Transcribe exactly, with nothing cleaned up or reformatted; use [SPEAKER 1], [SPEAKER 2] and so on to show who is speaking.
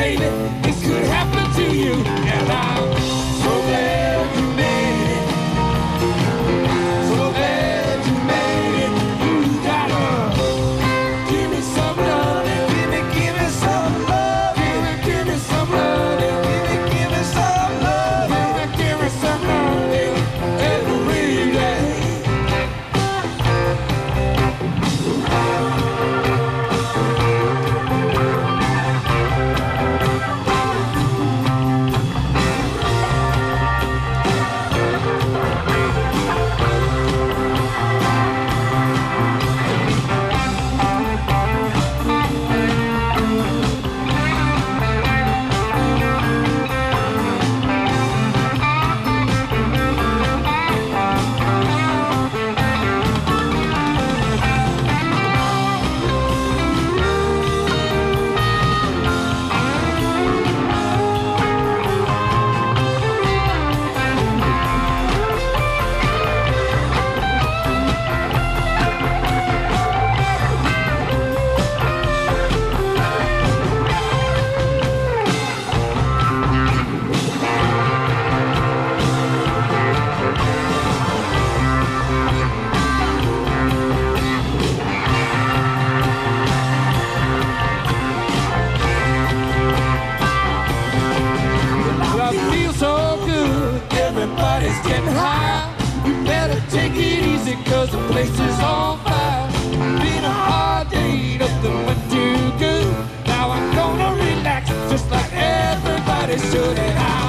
[SPEAKER 1] baby, this could happen to you, and I'm so glad you made it. So glad you made it. You gotta give me some love, give me, give me some love, give me, give me some love, give me, give me some love, give me, give me some love every day. Everybody's getting high. You better take it easy, cause the place is on fire. Been a hard day, nothing went too good. Now I'm gonna relax just like everybody should, and I